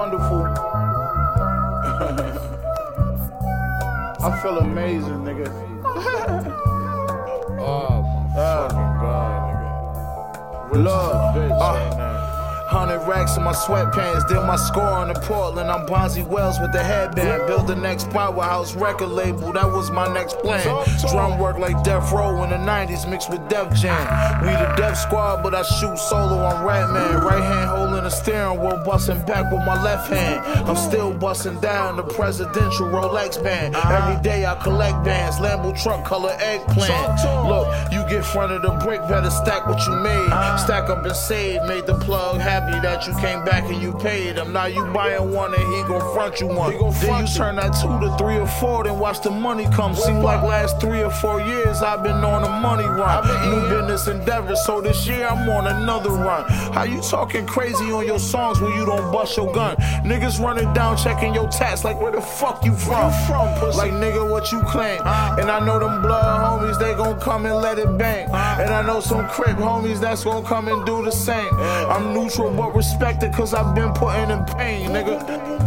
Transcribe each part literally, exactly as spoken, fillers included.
wonderful. I feel amazing, nigga. Oh my uh, fucking god, nigga. Love, bitch, uh, Hundred racks in my sweatpants, did my score on the Portland. I'm Bonzi Wells with the headband. Build the next powerhouse record label, that was my next plan. Drum work like Death Row in the nineties mixed with Def Jam. We the Def Squad, but I shoot solo on Ratman. Right hand holding the steering wheel, busting back with my left hand. I'm still busting down the presidential Rolex band. Every day I collect bands, Lambo truck color eggplant. Look, you get front of the brick, better stack what you made. Stack up and save, made the plug happy that you came back and you paid him. Now you buying one and he gon' front you one. Then you turn that two to three or four, then watch the money come. Seem like last three or four years I've been on a money run. New business endeavors, so this year I'm on another run. How you talking crazy on your songs when you don't bust your gun? Niggas running down checking your tats like where the fuck you from? Like nigga what you claim? And I know them blood homies, they gon' come and let it bang. And I know some crip homies that's gon' come and do the same. I'm neutral but respected cause I've been putting in pain, nigga.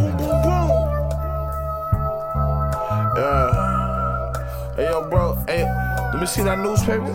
Yeah. Hey yo bro, hey, let me see that newspaper.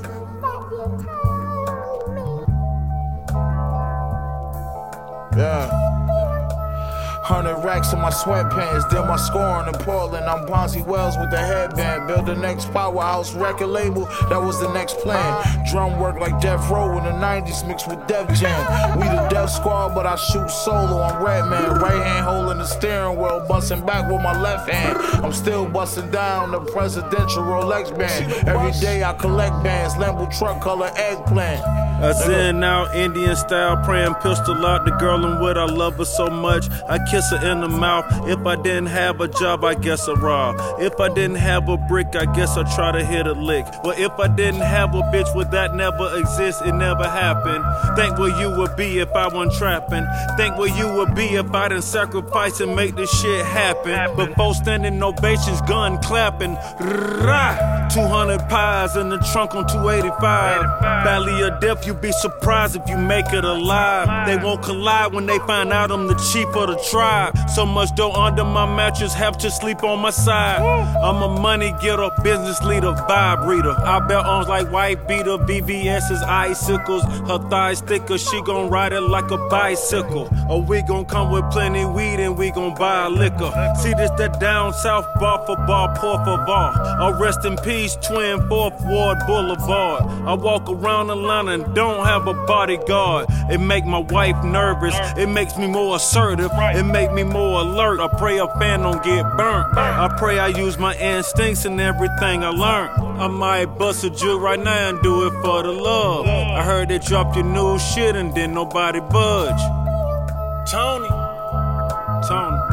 Yeah. Hundred racks in my sweatpants, did my scoring in Portland. I'm Bonzi Wells with the headband. Build the next powerhouse record label, that was the next plan. Drum work like Death Row in the nineties mixed with Def Jam. We the Def Squad, but I shoot solo on Redman. Right hand holding the steering wheel, busting back with my left hand. I'm still busting down the presidential Rolex band. Every day I collect bands, Lambo truck color eggplant. I zen out Indian style, praying pistol out. The girl I'm with, I love her so much, I kiss her in the mouth. If I didn't have a job, I guess I rob. If I didn't have a brick, I guess I try to hit a lick. Well, if I didn't have a bitch, would that never exist? It never happened. Think where you would be if I wasn't trapping. Think where you would be if I didn't sacrifice and make this shit happen. Before standing ovations, gun clapping. two hundred pies in the trunk on two eighty-five. Valley of death, you be surprised if you make it alive. They won't collide when they find out I'm the chief of the tribe. So much dough under my mattress, have to sleep on my side. I'm a money getter, business leader, vibe reader. I bear arms like white beater, V V S's icicles. Her thighs thicker, she gon' ride it like a bicycle. Or we gon' come with plenty weed and we gon' buy liquor. See this that down south bar for bar, por favor. Oh, rest in peace, twin fourth Ward Boulevard. I walk around Atlanta and don't have a bodyguard. It make my wife nervous, it makes me more assertive, it make me more alert. I pray a fan don't get burnt. I pray I use my instincts and everything I learned. I might bust a jewel right now and do it for the love. I heard they dropped your new shit and didn't nobody budge. Tony, Tony.